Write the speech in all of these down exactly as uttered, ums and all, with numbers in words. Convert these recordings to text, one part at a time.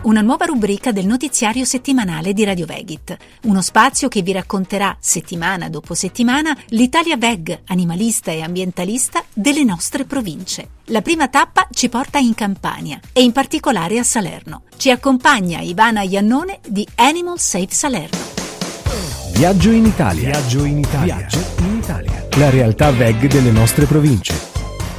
una nuova rubrica del notiziario settimanale di Radio Vegit, uno spazio che vi racconterà settimana dopo settimana l'Italia veg, animalista e ambientalista delle nostre province. La prima tappa ci porta in Campania e in particolare a Salerno. Ci accompagna Ivana Iannone di Animal Safe Salerno. Viaggio in Italia. Viaggio in Italia. Viaggio in Italia. La realtà veg delle nostre province.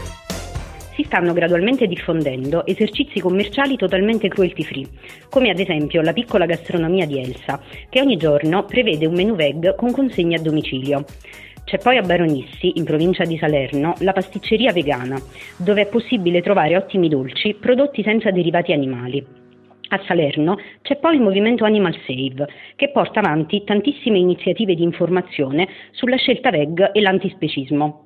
Si stanno gradualmente diffondendo esercizi commerciali totalmente cruelty free, come ad esempio la piccola gastronomia di Elsa, che ogni giorno prevede un menù veg con consegna a domicilio. C'è poi a Baronissi, in provincia di Salerno, la pasticceria vegana, dove è possibile trovare ottimi dolci prodotti senza derivati animali. A Salerno c'è poi il movimento Animal Save, che porta avanti tantissime iniziative di informazione sulla scelta veg e l'antispecismo.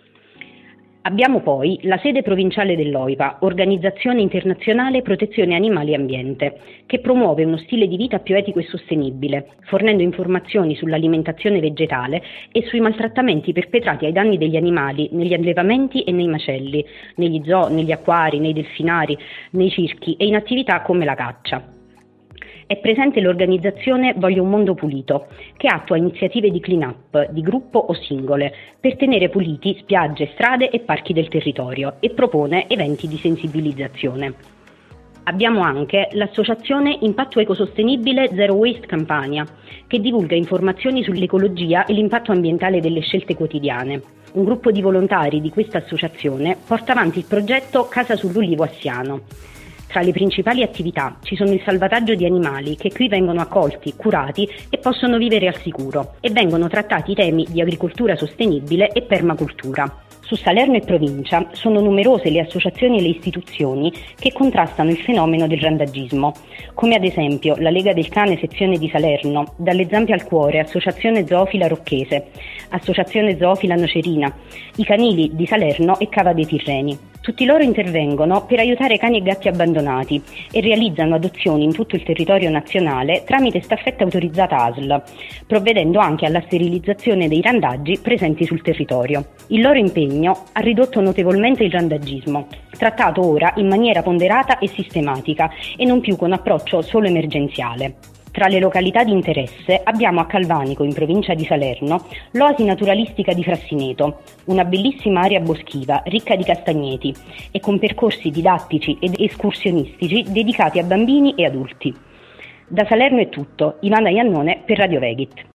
Abbiamo poi la sede provinciale dell'O I P A, Organizzazione Internazionale Protezione Animali e Ambiente, che promuove uno stile di vita più etico e sostenibile, fornendo informazioni sull'alimentazione vegetale e sui maltrattamenti perpetrati ai danni degli animali negli allevamenti e nei macelli, negli zoo, negli acquari, nei delfinari, nei circhi e in attività come la caccia. È presente l'organizzazione Voglio un mondo pulito, che attua iniziative di clean-up, di gruppo o singole, per tenere puliti spiagge, strade e parchi del territorio e propone eventi di sensibilizzazione. Abbiamo anche l'associazione Impatto Ecosostenibile Zero Waste Campania, che divulga informazioni sull'ecologia e l'impatto ambientale delle scelte quotidiane. Un gruppo di volontari di questa associazione porta avanti il progetto Casa sull'Ulivo a Siano. Tra le principali attività ci sono il salvataggio di animali che qui vengono accolti, curati e possono vivere al sicuro, e vengono trattati temi di agricoltura sostenibile e permacultura. Su Salerno e provincia sono numerose le associazioni e le istituzioni che contrastano il fenomeno del randagismo, come ad esempio la Lega del Cane sezione di Salerno, Dalle Zampe al Cuore, Associazione Zoofila Rocchese, Associazione Zoofila Nocerina, i Canili di Salerno e Cava dei Tirreni. Tutti loro intervengono per aiutare cani e gatti abbandonati e realizzano adozioni in tutto il territorio nazionale tramite staffetta autorizzata A S L, provvedendo anche alla sterilizzazione dei randaggi presenti sul territorio. Il loro impegno ha ridotto notevolmente il randagismo, trattato ora in maniera ponderata e sistematica e non più con approccio solo emergenziale. Tra le località di interesse abbiamo a Calvanico, in provincia di Salerno, l'oasi naturalistica di Frassineto, una bellissima area boschiva ricca di castagneti e con percorsi didattici ed escursionistici dedicati a bambini e adulti. Da Salerno è tutto, Ivana Iannone per Radio Vegit.